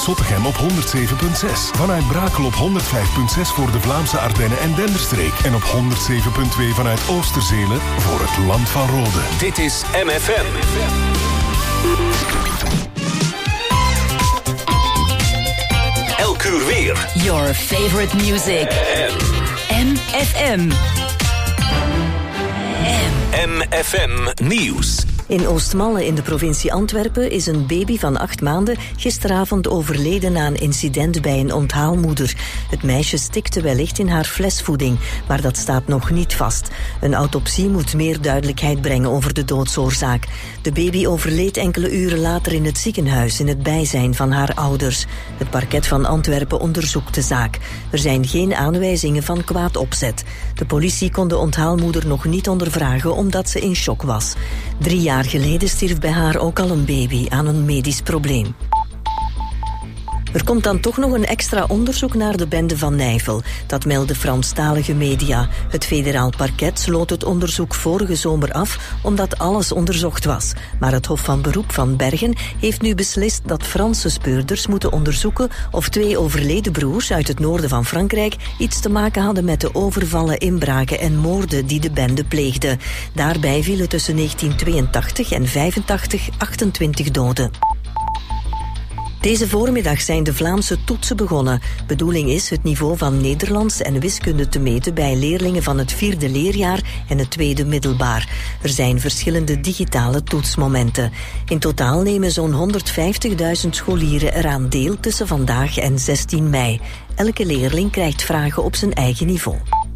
Zottegem op 107.6. Vanuit Brakel op 105.6 voor de Vlaamse Ardennen en Denderstreek. En op 107.2 vanuit Oosterzele voor het Land van Rode. Dit is MFM. Elk uur weer. Your favorite music. MFM. MFM Nieuws. In Oostmalle in de provincie Antwerpen is een baby van 8 maanden gisteravond overleden na een incident bij een onthaalmoeder. Het meisje stikte wellicht in haar flesvoeding, maar dat staat nog niet vast. Een autopsie moet meer duidelijkheid brengen over de doodsoorzaak. De baby overleed enkele uren later in het ziekenhuis in het bijzijn van haar ouders. Het parket van Antwerpen onderzoekt de zaak. Er zijn geen aanwijzingen van kwaad opzet. De politie kon de onthaalmoeder nog niet ondervragen omdat ze in shock was. 3 jaar geleden stierf bij haar ook al een baby aan een medisch probleem. Er komt dan toch nog een extra onderzoek naar de bende van Nijvel. Dat melden Franstalige media. Het federaal parket sloot het onderzoek vorige zomer af omdat alles onderzocht was. Maar het Hof van Beroep van Bergen heeft nu beslist dat Franse speurders moeten onderzoeken of 2 overleden broers uit het noorden van Frankrijk iets te maken hadden met de overvallen, inbraken en moorden die de bende pleegde. Daarbij vielen tussen 1982 en 1985 28 doden. Deze voormiddag zijn de Vlaamse toetsen begonnen. Bedoeling is het niveau van Nederlands en wiskunde te meten bij leerlingen van het 4e leerjaar en het 2e middelbaar. Er zijn verschillende digitale toetsmomenten. In totaal nemen zo'n 150.000 scholieren eraan deel tussen vandaag en 16 mei. Elke leerling krijgt vragen op zijn eigen niveau.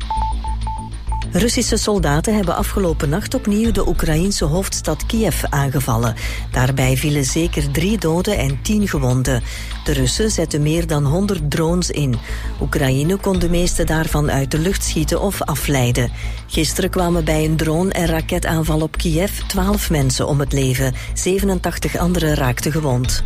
Russische soldaten hebben afgelopen nacht opnieuw de Oekraïense hoofdstad Kiev aangevallen. Daarbij vielen zeker 3 doden en 10 gewonden. De Russen zetten meer dan 100 drones in. Oekraïne kon de meeste daarvan uit de lucht schieten of afleiden. Gisteren kwamen bij een drone- en raketaanval op Kiev 12 mensen om het leven. 87 anderen raakten gewond.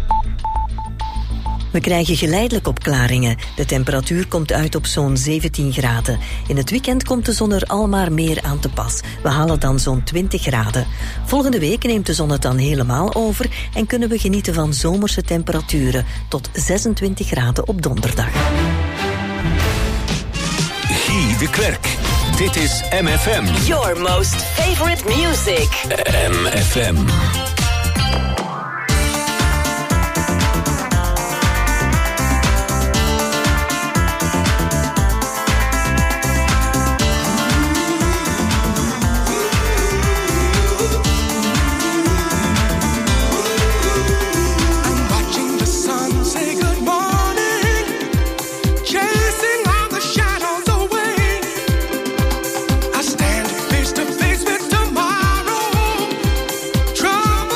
We krijgen geleidelijk opklaringen. De temperatuur komt uit op zo'n 17 graden. In het weekend komt de zon er al maar meer aan te pas. We halen dan zo'n 20 graden. Volgende week neemt de zon het dan helemaal over en kunnen we genieten van zomerse temperaturen tot 26 graden op donderdag. Guy de Klerk. Dit is MFM. Your most favorite music. MFM. Stand face to face with tomorrow.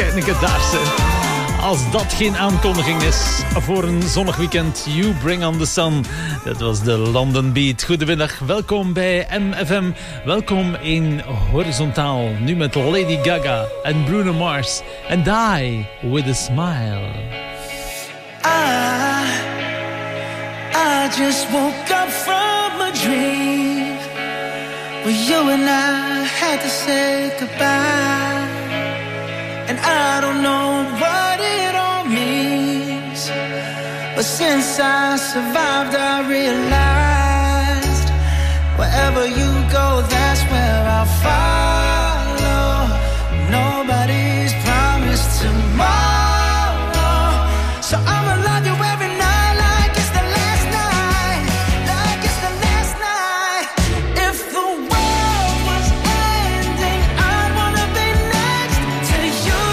Kijk daar ze. Als dat geen aankondiging is voor een zonnig weekend, You Bring on the Sun. Dat was de London Beat. Goedemiddag, welkom bij MFM. Welkom in Horizontaal. Nu met Lady Gaga en Bruno Mars. And Die With a Smile. I just woke up from a dream where you and I had to say goodbye. And I don't know what it all means, but since I survived I realized wherever you go, that's where I'll follow. Nobody's promised tomorrow, so I'ma love you every night like it's the last night, like it's the last night. If the world was ending, I'd wanna be next to you.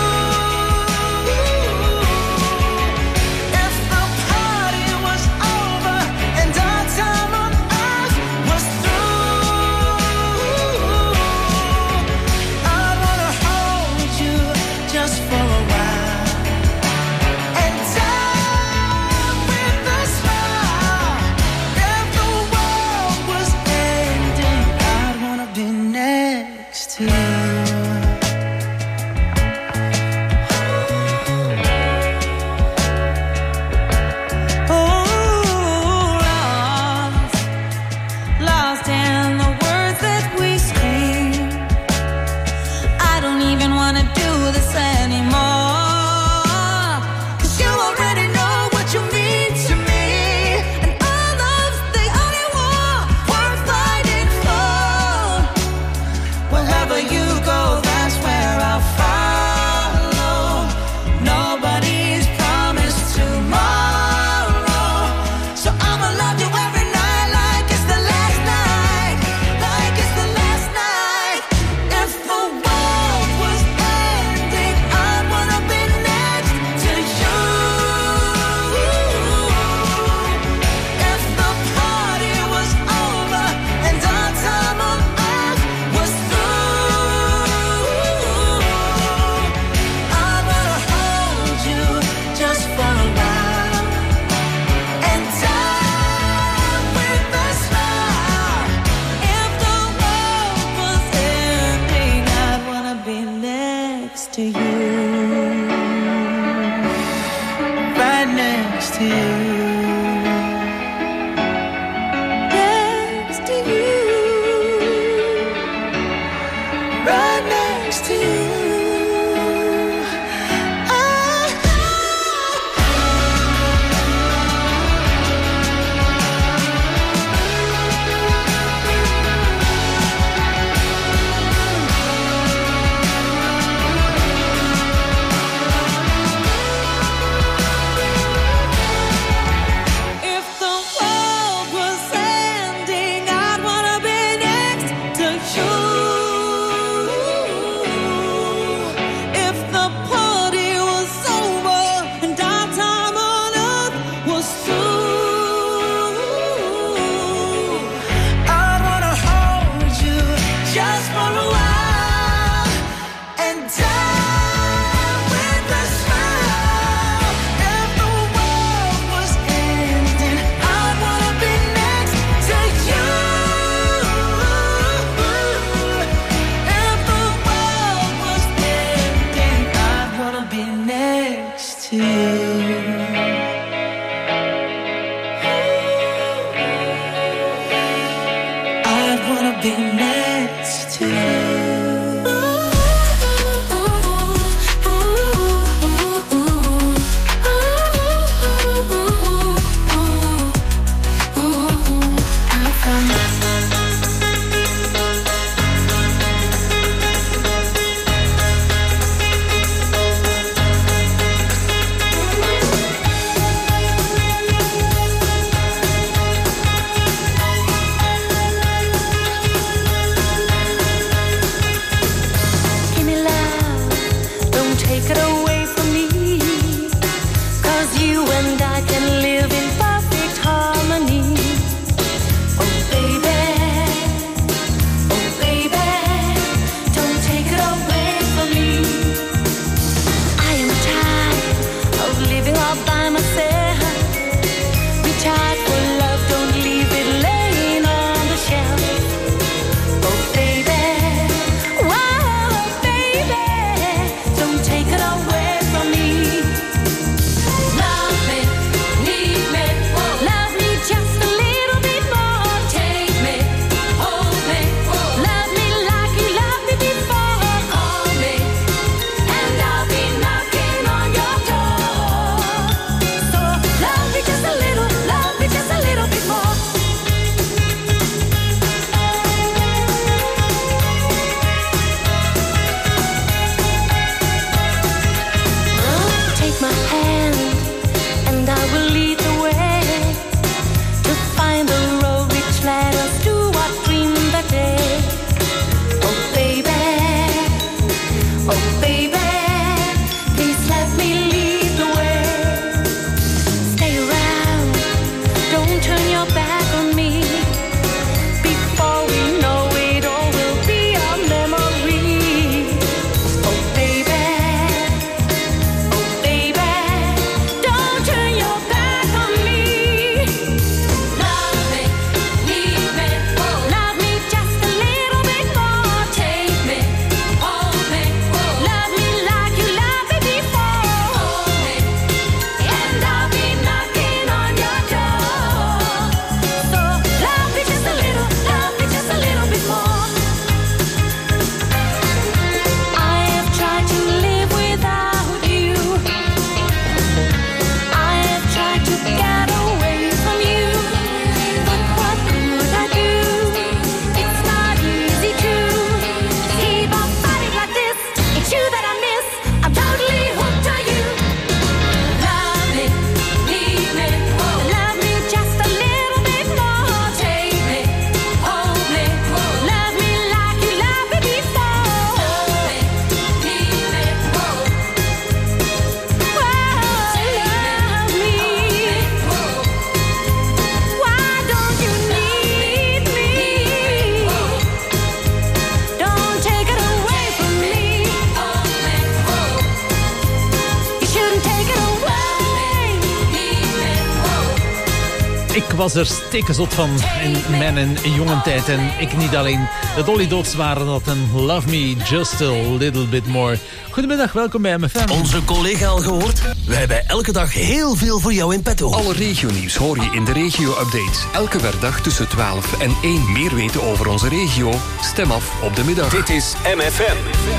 If the party was over and our time on earth was through, I'd wanna hold you just for a while and die with a smile. If the world was ending, I'd wanna be next to you. Lost in the words that we scream. I don't even wanna do this anymore, 'cause you already know what you mean to me, and our love's the only war worth fighting for. Wherever you go, that's where I'll follow. Nobody's promised tomorrow, so I'ma love you every night like it's the last night, like it's the last night. If the world was ending, I'd wanna be next to you. If the party was over and our time on earth was through, I'd wanna hold you just for a while and die with a smile. If the world was ending, I'd wanna be next to you. Right next to you. Next to you. Right next to you. Ik was er stekenzot van in mijn jonge tijd. En ik niet alleen. De Dolly Dots waren dat en Love Me Just a Little Bit More. Goedemiddag, welkom bij MFM. Onze collega al gehoord? Wij hebben elke dag heel veel voor jou in petto. Alle regionieuws hoor je in de regio-updates. Elke werkdag tussen 12 en 1. Meer weten over onze regio? Stem af op de middag. Dit is MFM.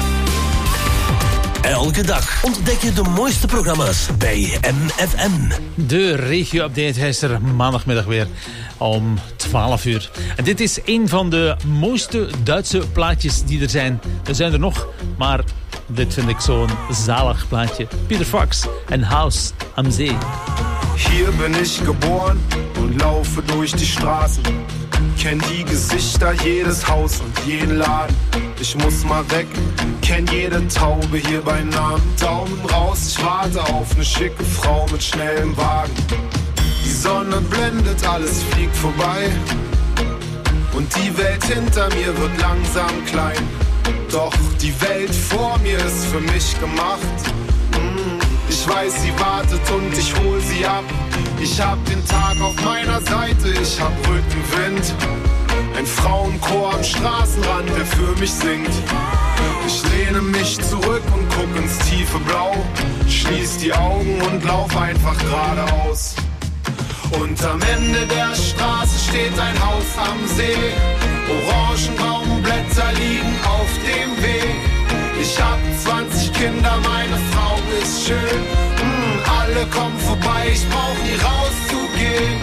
Elke dag ontdek je de mooiste programma's bij MFM. De regio-update, hij is er maandagmiddag weer om 12 uur. En dit is een van de mooiste Duitse plaatjes die er zijn. Er zijn er nog, maar dit vind ik zo'n zalig plaatje. Peter Fox en Haus am See. Hier bin ich geboren und laufe durch die Straßen. Kenn die Gesichter, jedes Haus und jeden Laden. Ich muss mal weg, kenn jede Taube hier bei Namen. Daumen raus, ich warte auf ne schicke Frau mit schnellem Wagen. Die Sonne blendet, alles fliegt vorbei. Und die Welt hinter mir wird langsam klein. Doch die Welt vor mir ist für mich gemacht. Ich weiß, sie wartet und ich hol sie ab. Ich hab den Tag auf meiner Seite, ich hab Rückenwind. Ein Frauenchor am Straßenrand, der für mich singt. Ich lehne mich zurück und guck ins tiefe Blau. Schließ die Augen und lauf einfach geradeaus. Und am Ende der Straße steht ein Haus am See. Orangenbaumblätter liegen auf dem Weg. Ich hab 20 Kinder, meine Frau ist schön. Alle kommen vorbei, ich brauch nie rauszugehen.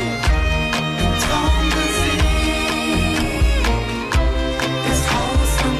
Traummusik, das Haus am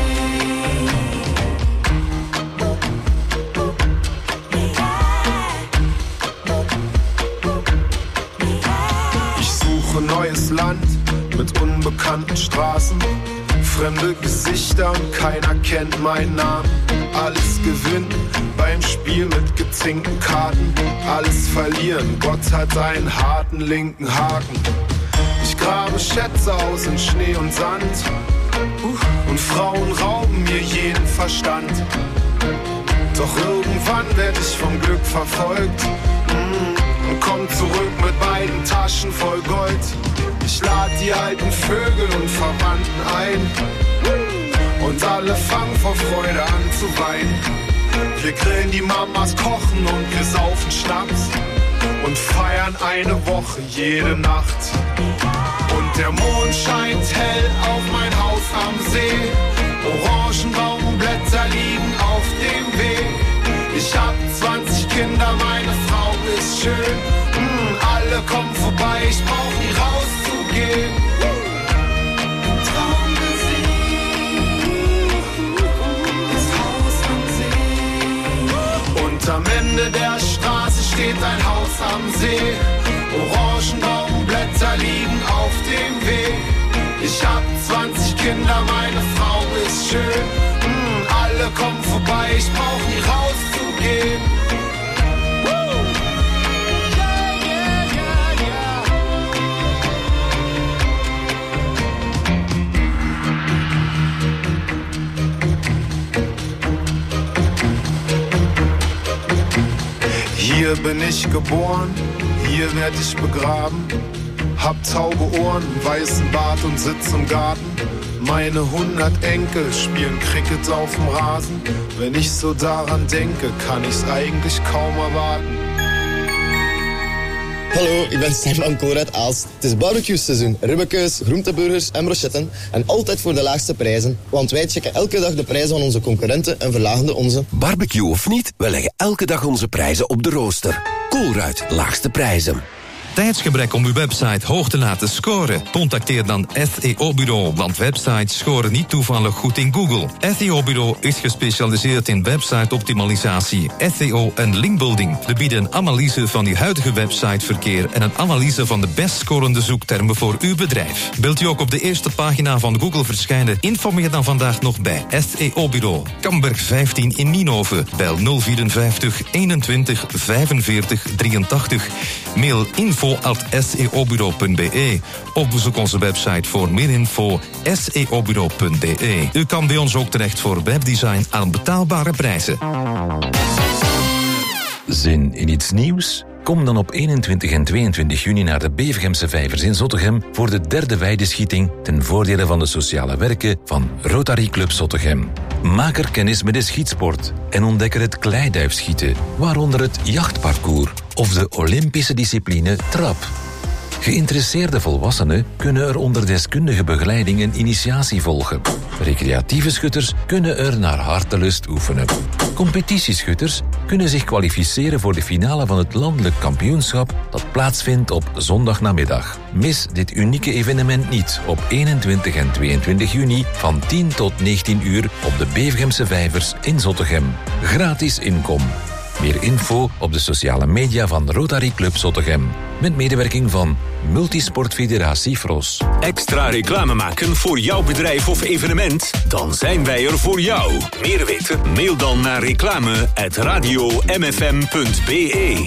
See. Ich suche neues Land mit unbekannten Straßen. Fremde Gesichter und keiner kennt meinen Namen. Alles gewinnen beim Spiel mit gezinkten Karten. Alles verlieren, Gott hat einen harten linken Haken. Ich grabe Schätze aus in Schnee und Sand. Und Frauen rauben mir jeden Verstand. Doch irgendwann werd ich vom Glück verfolgt. Und komm zurück mit beiden Taschen voll Gold. Ich lad die alten Vögel und Verwandten ein. Und alle fangen vor Freude an zu weinen. Wir grillen, die Mamas kochen und wir saufen Schnaps. Und feiern eine Woche jede Nacht. Und der Mond scheint hell auf mein Haus am See. Orangenbaumblätter liegen auf dem Weg. Ich hab 20 Kinder, meine Frau ist schön. Alle kommen vorbei, ich brauch nie rauszugehen. Traummusik, das Haus am See. Und am Ende der Straße steht ein Haus am See. Orangenbaumblätter liegen auf dem Weg. Ich hab 20 Kinder, meine Frau ist schön. Alle kommen vorbei, ich brauch nie rauszugehen. Hier bin ich geboren, hier werd ich begraben. Hab taube Ohren, weißen Bart und sitz im Garten. Meine 100 Enkel spielen Cricket auf dem Rasen. Wenn ich so daran denke, kann ich's eigentlich kaum erwarten. Hallo, ik ben Stefan Kool uit Aalst. Het is barbecue-seizoen. Ribbenkeus, groenteburgers en brochetten. En altijd voor de laagste prijzen. Want wij checken elke dag de prijzen van onze concurrenten en verlagen de onze. Barbecue of niet, we leggen elke dag onze prijzen op de rooster. Colruyt, laagste prijzen. Tijdsgebrek om uw website hoog te laten scoren? Contacteer dan SEO Bureau, want websites scoren niet toevallig goed in Google. SEO Bureau is gespecialiseerd in website-optimalisatie, SEO en linkbuilding. We bieden een analyse van uw huidige websiteverkeer en een analyse van de best scorende zoektermen voor uw bedrijf. Wilt u ook op de eerste pagina van Google verschijnen? Informeer dan vandaag nog bij SEO Bureau. Kamberg 15 in Nienhoven. Bel 054 21 45 83. Mail info@seobureau.be of bezoek onze website voor meer info seobureau.be. U kan bij ons ook terecht voor webdesign aan betaalbare prijzen. Zin in iets nieuws? Kom dan op 21 en 22 juni naar de Bevegemse Vijvers in Zottegem voor de 3e weideschieting ten voordele van de sociale werken van Rotary Club Zottegem. Maak er kennis met de schietsport en ontdek er het kleiduifschieten, waaronder het jachtparcours of de Olympische discipline trap. Geïnteresseerde volwassenen kunnen er onder deskundige begeleiding een initiatie volgen. Recreatieve schutters kunnen er naar hartelust oefenen. Competitieschutters kunnen zich kwalificeren voor de finale van het landelijk kampioenschap dat plaatsvindt op zondagnamiddag. Mis dit unieke evenement niet op 21 en 22 juni van 10 tot 19 uur op de Bevegemse Vijvers in Zottegem. Gratis inkom. Meer info op de sociale media van Rotary Club Zottegem. Met medewerking van Multisportfederatie Fros. Extra reclame maken voor jouw bedrijf of evenement? Dan zijn wij er voor jou. Meer weten? Mail dan naar reclame@radiomfm.be.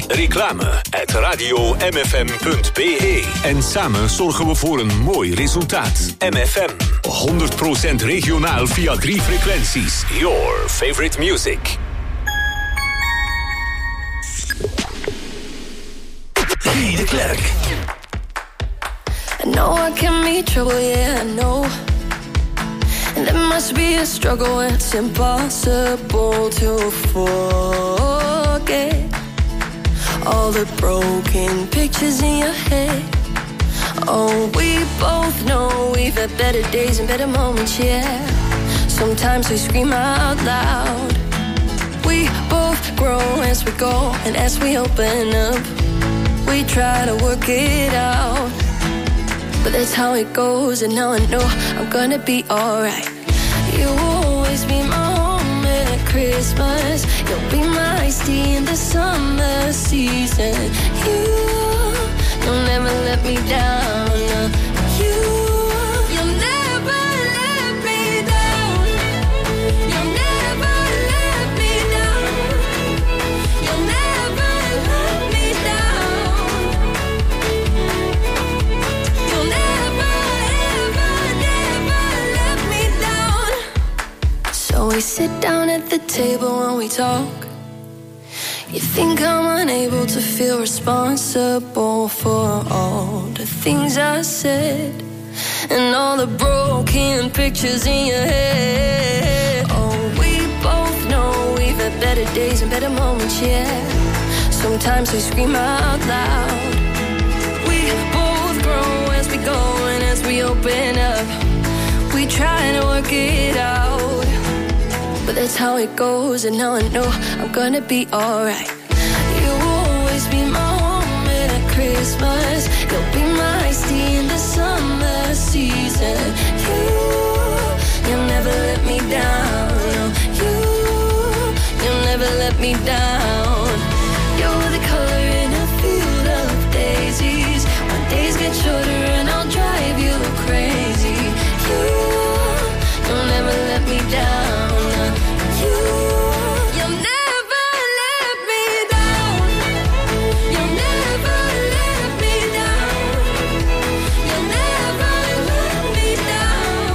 Reclame@radiomfm.be. En samen zorgen we voor een mooi resultaat. MFM. 100% regionaal via 3 frequenties. Your favorite music. Guy de Klerk. I know I can meet trouble, yeah, I know. And there must be a struggle, it's impossible to forget all the broken pictures in your head. Oh, we both know we've had better days and better moments, yeah. Sometimes we scream out loud. We both grow as we go and as we open up. We try to work it out, but that's how it goes. And now I know I'm gonna be alright. You'll always be my home at Christmas. You'll be my iced tea in the summer season. You'll never let me down. You'll never let me down. You'll never let me down. You'll never let me down. You'll never, ever, never let me down. So we sit down at the table and we talk. You think I'm unable to feel responsible for all the things I said and all the broken pictures in your head. Oh, we both know we've had better days and better moments, yeah. Sometimes we scream out loud. We both grow as we go and as we open up. We try to work it out, but that's how it goes. And now I know I'm gonna be alright. You'll always be my home at Christmas. You'll be my iced tea in the summer season. You'll never let me down. You'll never let me down. You're the color in a field of daisies. When days get shorter and I'll drive you crazy. You'll never let me down. You'll never let me down. You'll never let me down. You'll never let me down.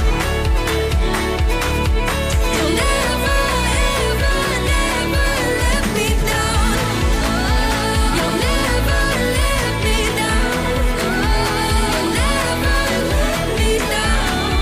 You'll never, ever, never let me down. You'll never let me down. You'll never let me down.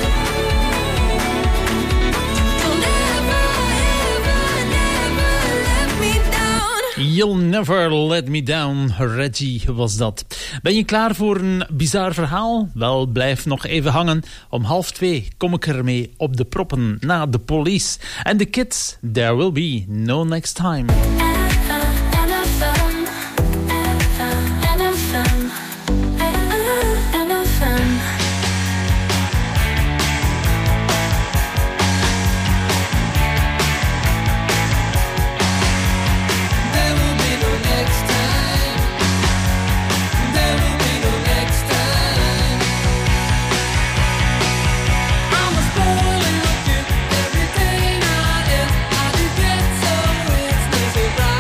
You'll Never Let Me Down, Reggie was dat. Ben je klaar voor een bizar verhaal? Wel, blijf nog even hangen. Om 1:30 kom ik ermee op de proppen na de Police. En de Kids, There Will Be No Next Time. Every day now, if I do get so it's no surprise.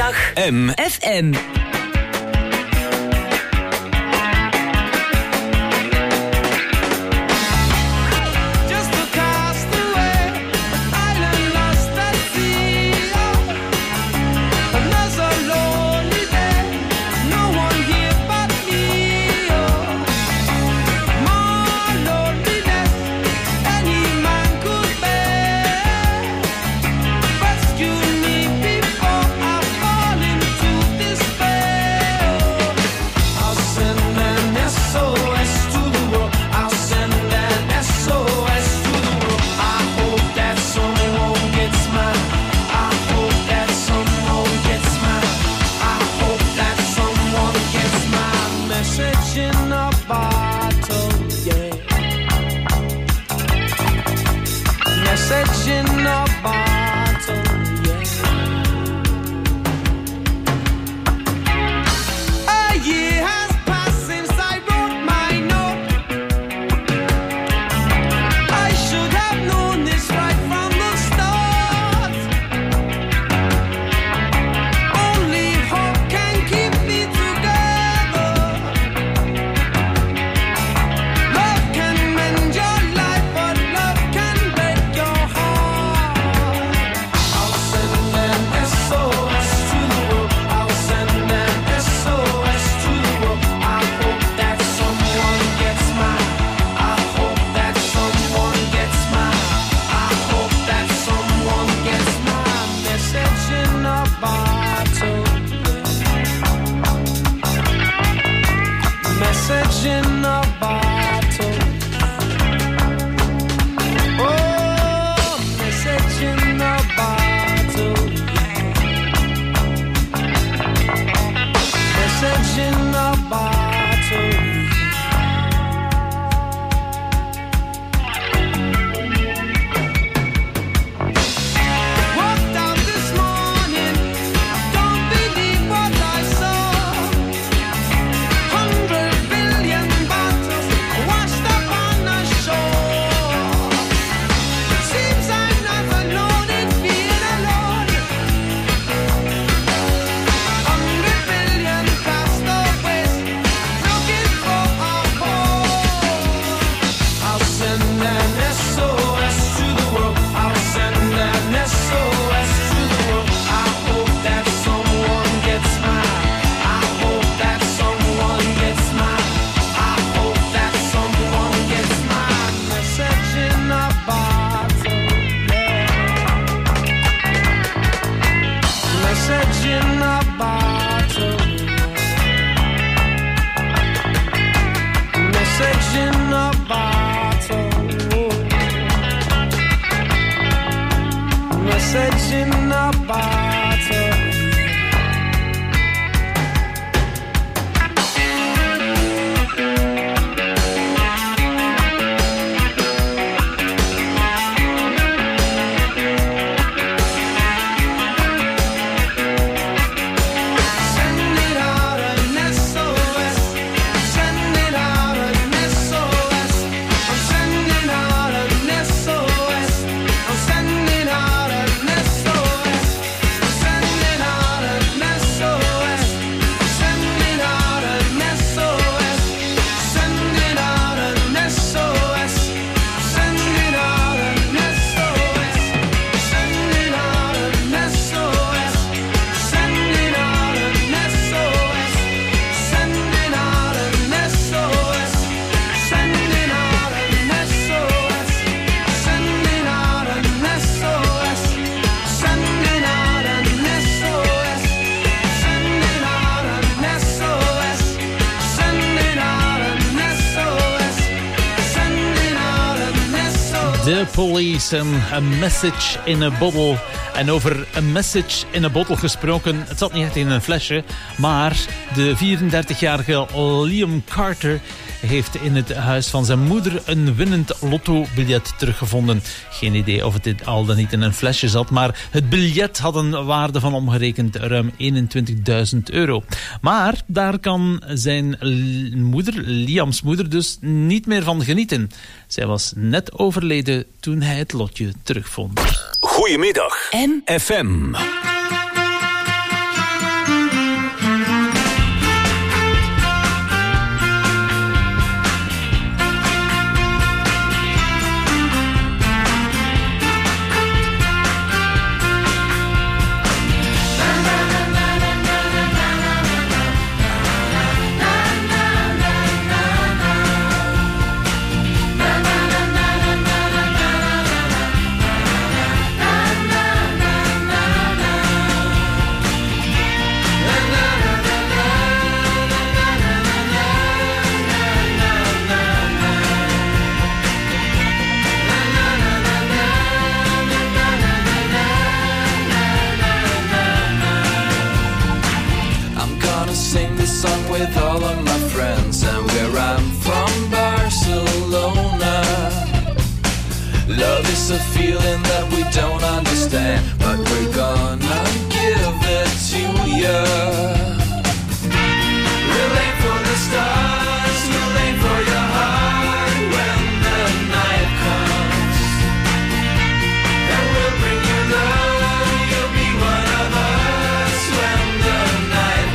Goedemiddag, MFM. The Police en A Message in a Bottle. En over A Message in a Bottle gesproken, het zat niet echt in een flesje, maar de 34-jarige Liam Carter heeft in het huis van zijn moeder een winnend lottobiljet teruggevonden. Geen idee of het al dan niet in een flesje zat, maar het biljet had een waarde van omgerekend ruim €21.000. Maar daar kan zijn moeder, Liams moeder, dus niet meer van genieten. Zij was net overleden toen hij het lotje terugvond. Goedemiddag, MFM. Love is a feeling that we don't understand, but we're gonna give it to you. We'll aim for the stars, we'll aim for your heart when the night comes. And we'll bring you love, you'll be one of us when the night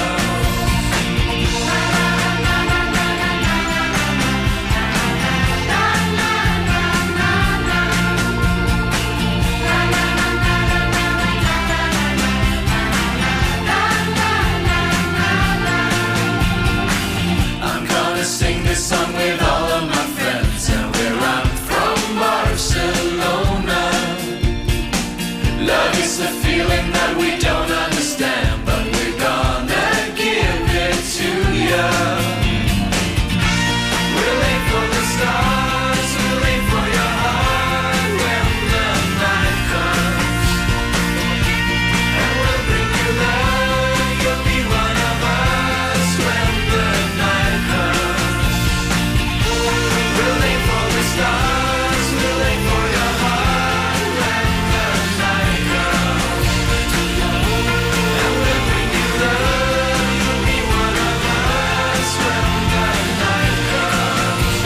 sing this song with all of my friends, and where I'm from, Barcelona. Love is a feeling that we don't understand, but we're gonna give it to you. We'll aim for the stars, we'll aim for your heart when the night comes. And we'll bring you love, you'll be one of us when the night comes. We'll aim for the stars, we'll aim for your heart when the night comes. And we'll bring you love, you'll be one of us when the night comes.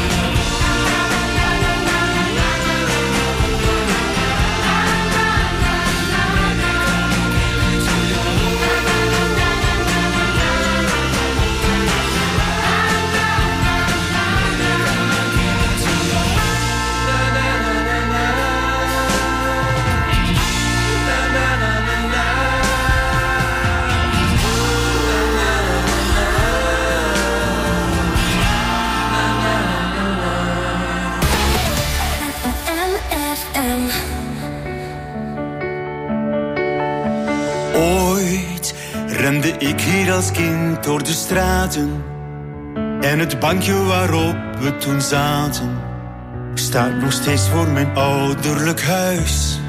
Ooit rende ik hier als kind door de straten, en het bankje waarop we toen zaten staat nog steeds voor mijn ouderlijk huis.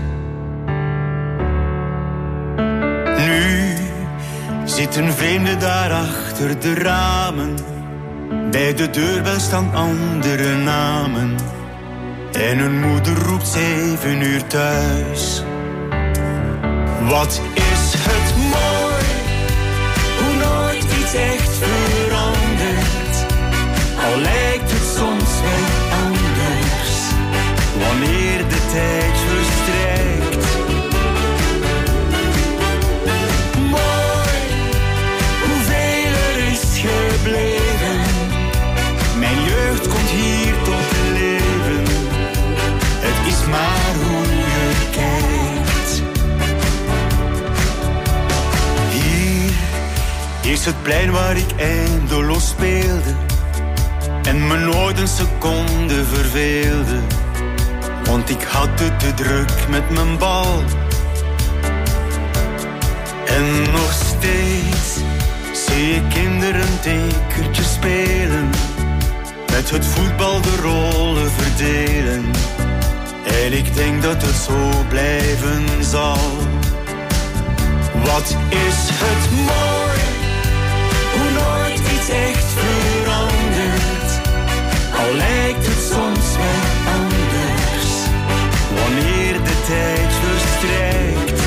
Nu zitten vreemden daar achter de ramen, bij de deurbel staan andere namen, en een moeder roept 7 uur thuis. Wat is het mooi, hoe nooit iets echt verandert, al lijkt het soms wel anders, wanneer de tijd verstrijkt. Mooi, hoeveel er is gebleven, mijn jeugd komt hier tot leven, het is maar hoe je kijkt. Is het plein waar ik eindeloos speelde en me nooit een seconde verveelde, want ik had het te druk met mijn bal. En nog steeds zie ik kinderen tekertjes spelen, met het voetbal de rollen verdelen, en ik denk dat het zo blijven zal. Wat is het mooi, hoe nooit iets echt verandert, al lijkt het soms wel anders, wanneer de tijd verstrijkt.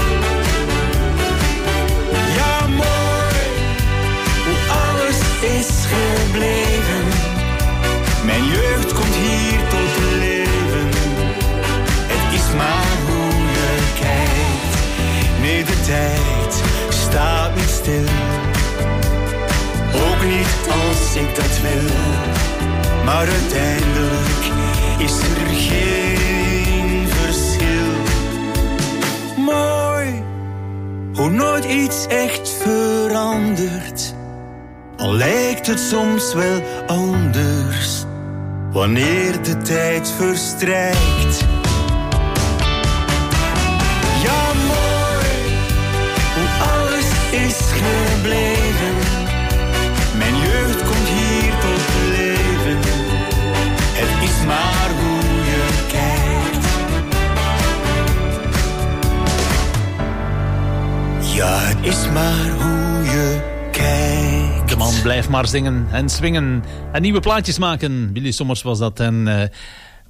Ja, mooi, hoe alles is gebleven, mijn jeugd komt hier tot leven, het is maar hoe je kijkt. Nee, de tijd staat niet stil, ook niet als ik dat wil, maar uiteindelijk is er geen verschil. Mooi, hoe nooit iets echt verandert, al lijkt het soms wel anders, wanneer de tijd verstrijkt. Ja, mooi, hoe alles is gebleven, mijn jeugd komt hier tot leven, het is maar hoe je kijkt. Ja, het is maar hoe je kijkt. De man blijft maar zingen en swingen en nieuwe plaatjes maken. Willy Sommers was dat en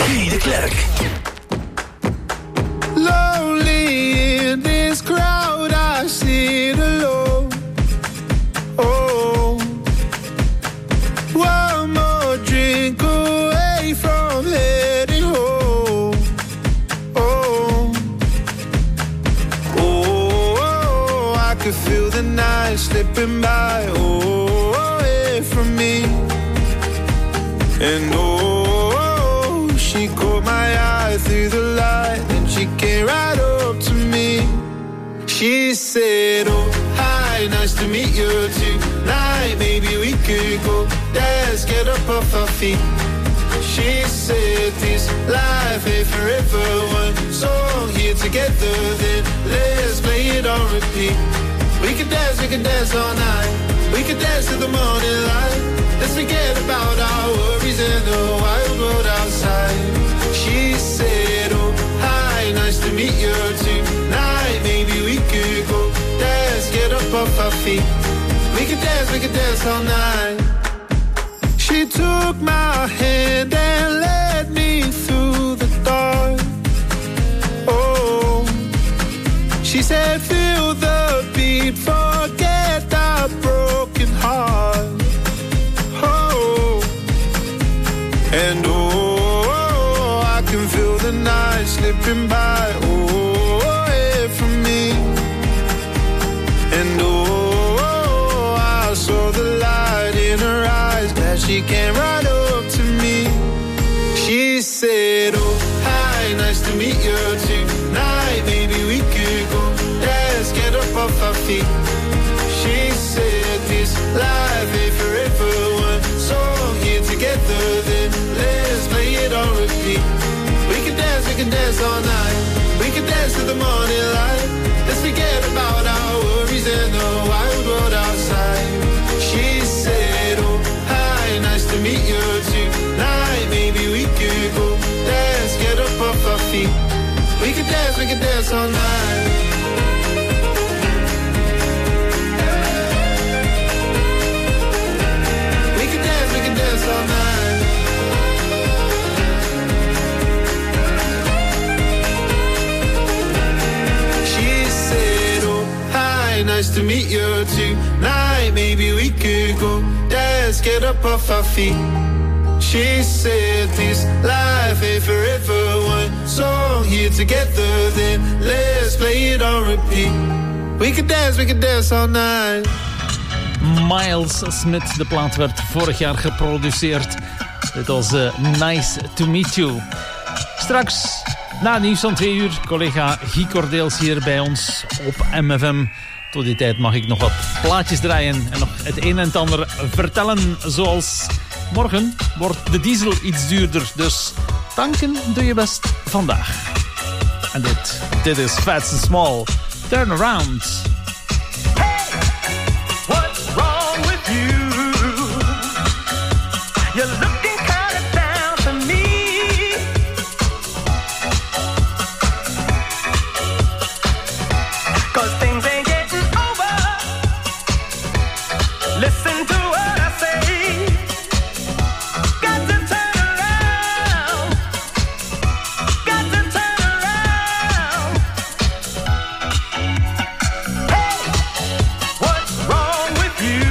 Guy de Klerk. Lonely in this crowd, I sit alone. Oh, one more drink away from heading home. Oh, oh, I could feel the night slipping by. Oh, away from me. And oh, she caught my eye through the light, and she came right up to me. She said, oh, hi, nice to meet you tonight. Maybe we could go dance, get up off our feet. She said, this life ain't forever. One song here together, then let's play it on repeat. We could dance all night. We could dance till the morning light. Let's forget about our worries and the wild world outside. She said, oh, hi, nice to meet you tonight. Maybe we could go dance, get up off our feet. We could dance all night. She took my hand and led me through the dark. Oh, she said, feel the beat, forget our broken heart. Oh, and oh, I can feel the night slipping by. Oh, away from me. And oh, I saw the light in her eyes, glad she came right up to me. She said, oh, hi, nice to meet you tonight. Maybe we could go dance, get up off our feet. She said, this life ain't forever. One song here together, then let's play it on repeat. We can dance all night. We can dance till the morning light. Let's forget about our worries and the wild world outside. She said, oh, hi, nice to meet you tonight. Maybe we could go dance, get up off our feet. We can dance all night. We can dance all night. She said, oh, hi, nice to meet you tonight. Maybe we could go dance, get up off our feet. She said, this life ain't forever. One song here together, then let's play it on repeat. We can dance all night. Miles Smith, de plaat werd vorig jaar geproduceerd. Dit was Nice to Meet You. Straks, na het nieuws van 2 uur, collega Guy Cordeels hier bij ons op MFM. Tot die tijd mag ik nog wat plaatjes draaien en nog het een en het ander vertellen. Zoals morgen wordt de diesel iets duurder, dus tanken doe je best vandaag. En dit is Fats and Small. Turn around. What's wrong with you? You're looking kind of down to me. 'Cause things ain't getting over. Listen to what I say. Got to turn around. Got to turn around. Hey, what's wrong with you?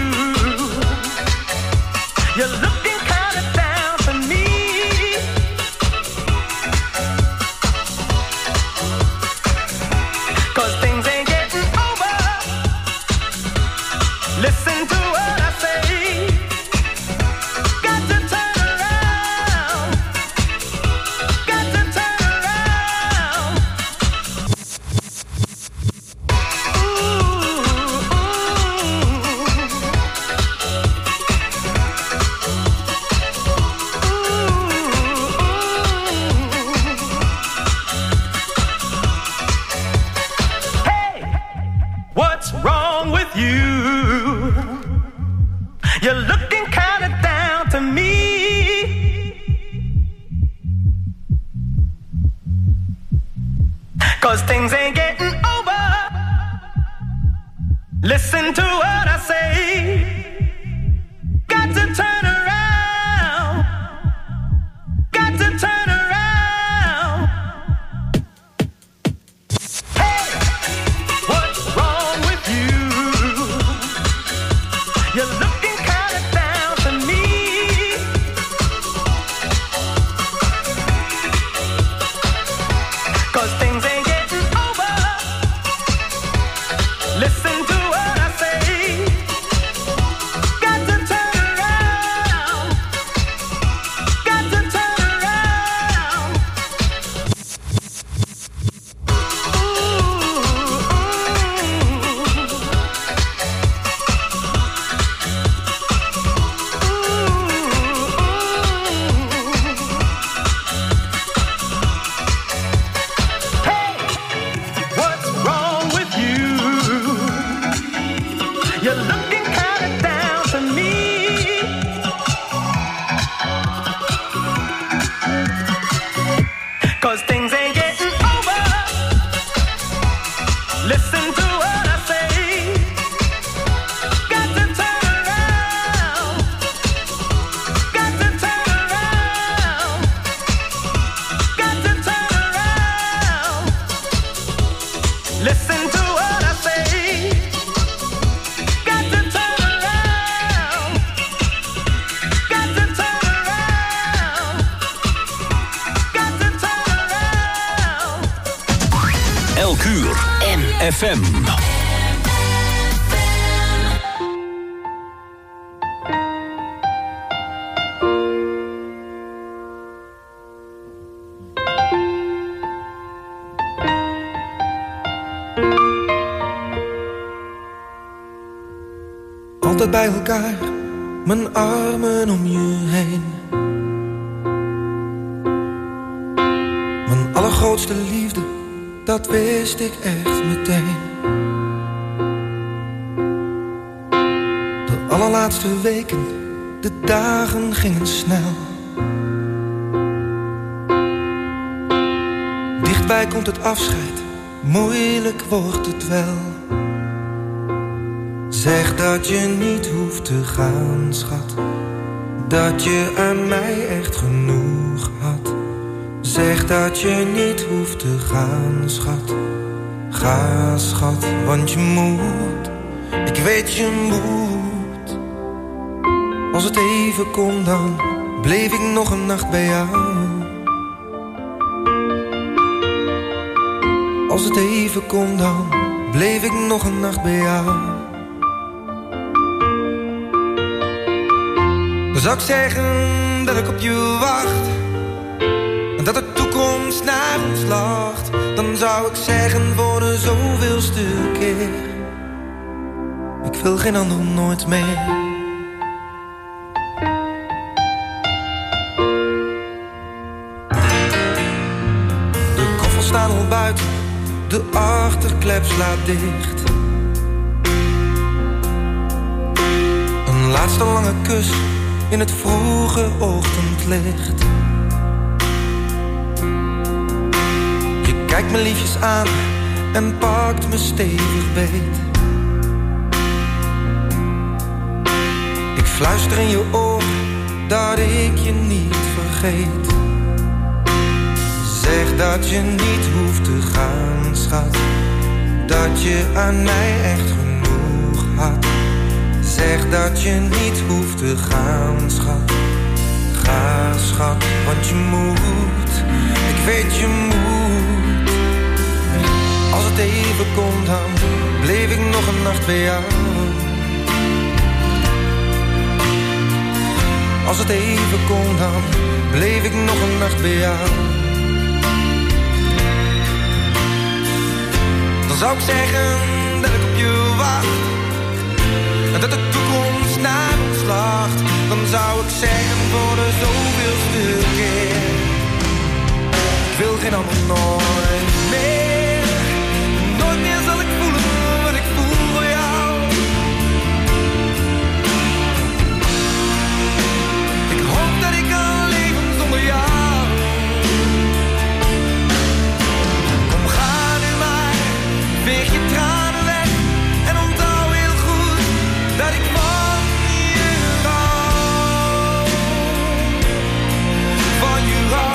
You're looking kind of down to me. 'Cause things ain't getting over. Listen to what I say. Got to turn around. Got to turn around. Hey, what's wrong with you? You're looking kind of down to me. 'Cause things ain't getting over. Listen to what I say. Got to turn around. Got to turn around. uur. FM. Altijd bij elkaar, mijn armen om je heen. Mijn allergrootste liefde, dat wist ik echt meteen. De allerlaatste weken, de dagen gingen snel. Dichtbij komt het afscheid, moeilijk wordt het wel. Zeg dat je niet hoeft te gaan, schat. Dat je aan mij echt genoeg had. Zeg dat je niet hoeft te gaan, schat. Ga, schat, want je moet. Ik weet je moet. Als het even kon, dan bleef ik nog een nacht bij jou. Als het even kon, dan bleef ik nog een nacht bij jou. Dan zou ik zeggen dat ik op je wacht en dat de toekomst naar ons lacht. Dan zou ik zeggen voor de zoveelste keer: ik wil geen ander nooit meer. De koffers staan al buiten, de achterklep slaat dicht. Een laatste lange kus in het vroege ochtendlicht. Je kijkt me liefjes aan en pakt me stevig beet. Ik fluister in je oor dat ik je niet vergeet. Zeg dat je niet hoeft te gaan, schat. Dat je aan mij echt genoeg had. Zeg dat je niet hoeft te gaan, schat. Ga, schat, want je moet. Ik weet je moet. Als het even kon, dan bleef ik nog een nacht bij jou. Als het even kon, dan bleef ik nog een nacht bij jou. Dan zou ik zeggen dat ik op je wacht en dat de toekomst naar ons lacht. Dan zou ik zeggen voor de zoveelste keer: ik wil geen ander nooit meer. Nooit meer zal ik voelen wat ik voel voor jou. Ik hoop dat ik kan leven zonder jou. Kom, ga nu maar, veeg je tranen weg en onthoud heel goed dat ik van je hou. Van je hou.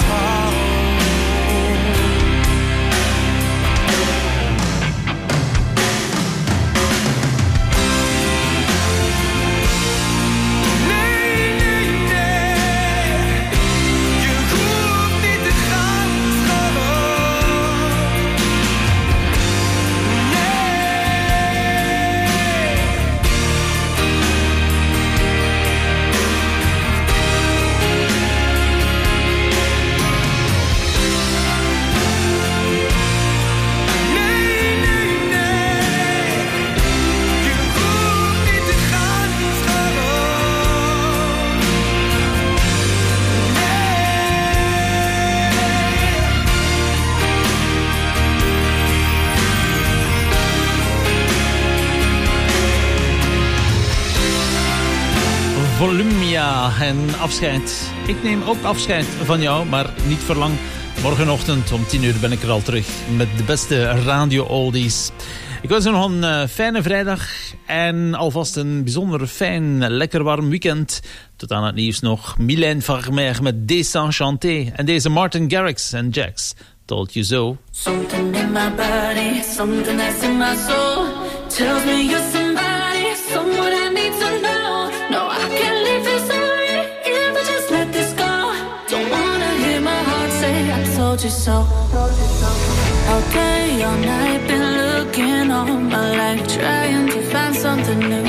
Volumia en afscheid. Ik neem ook afscheid van jou, maar niet voor lang. Morgenochtend om 10 uur ben ik er al terug met de beste radio-oldies. Ik wens u nog een fijne vrijdag en alvast een bijzonder fijn, lekker warm weekend. Tot aan het nieuws nog Mylène Farmer met Désenchanté en deze Martin Garrix en Jax. Told You So. Something in my body, something that's in my soul tells me you're somebody, someone I need to know. No, I can't leave this already if I just let this go. Don't wanna hear my heart say I told you so. How can me all night, been looking all my life, trying to find something new.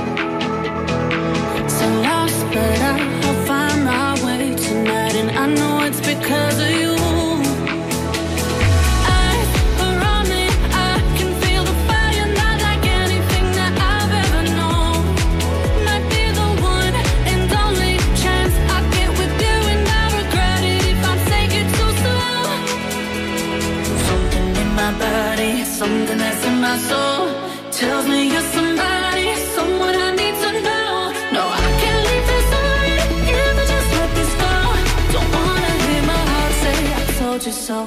So lost, but I'll find my way tonight, and I know it's because of you. Eyes around me, I can feel the fire, not like anything that I've ever known. Might be the one and only chance I get with you, and I regret it if I take it too slow. Something in my body, something that's in my soul, tells me you're somebody, someone I need to know. No, I can't leave this already, if I just let this go. Don't wanna hear my heart say I told you so.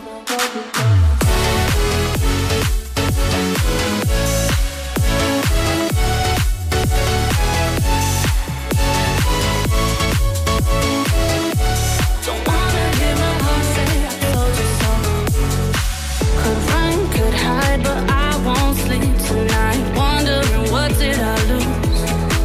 Don't wanna hear my heart say I told you so. Could run, could hide, but I won't sleep tonight, wondering what did I lose.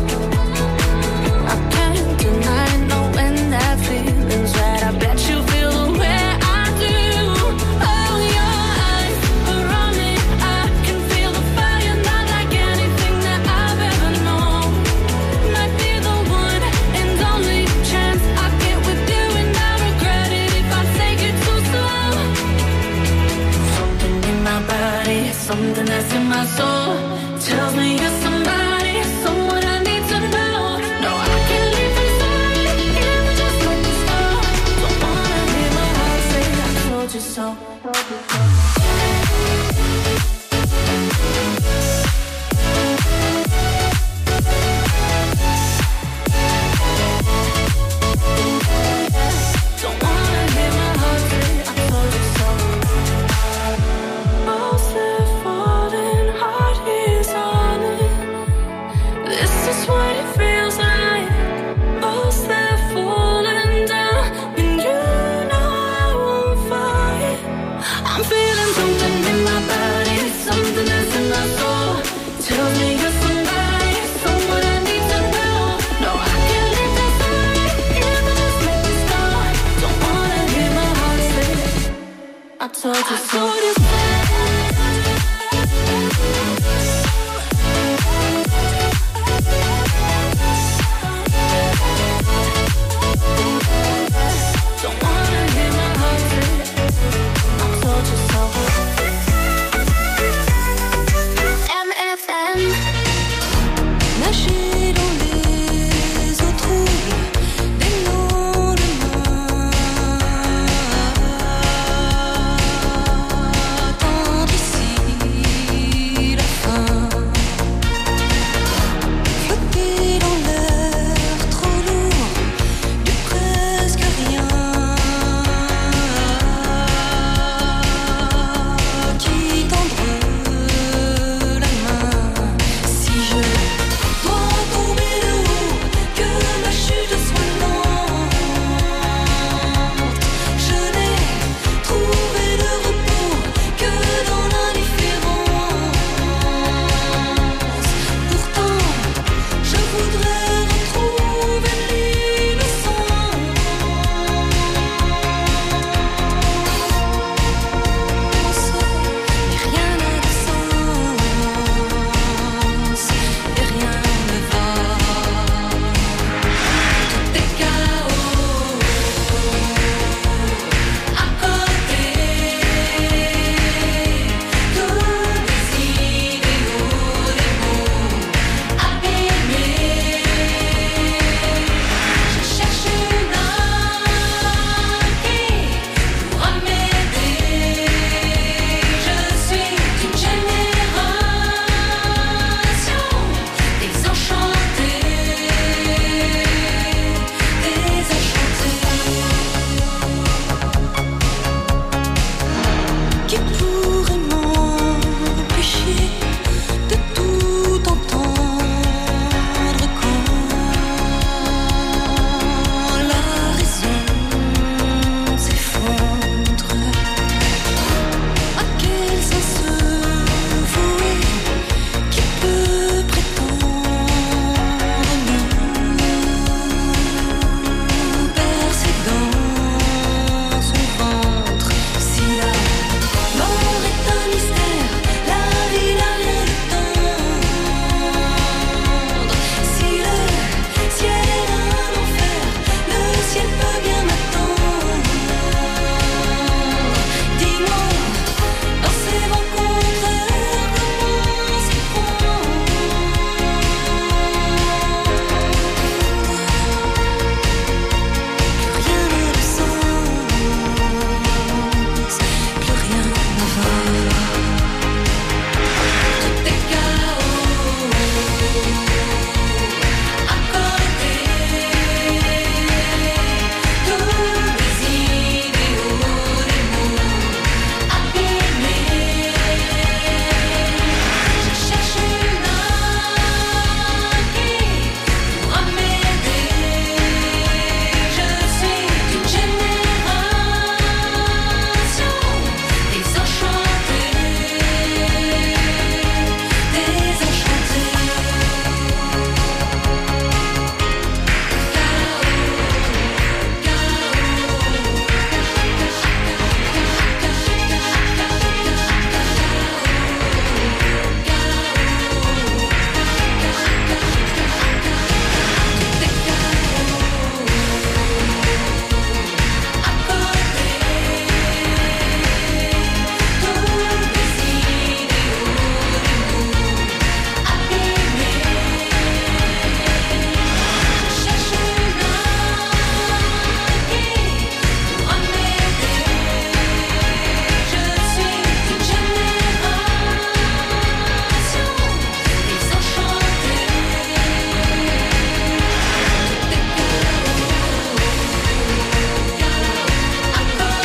I can't deny knowing that feeling's right. I bet you feel the way I do. Oh, your eyes around me, I can feel the fire, not like anything that I've ever known. Might be the one and only chance I get with you, and I regret it if I take it too slow. Something in my body, something that's in my soul, tells me you're somebody, someone I need to know. No, I can't leave this already, if I just let this go. Don't wanna hear my heart say I told you so. Don't wanna hear my heart say I told you so. Most that falling heart is on it. This is what it feels like. Most that falling down, and you know I won't fight. I'm feeling something in my body, something that's in my soul, tells me you're somebody, someone I need to know. No, I can't leave this already, if I just let this go. Don't wanna hear my heart say I told you so.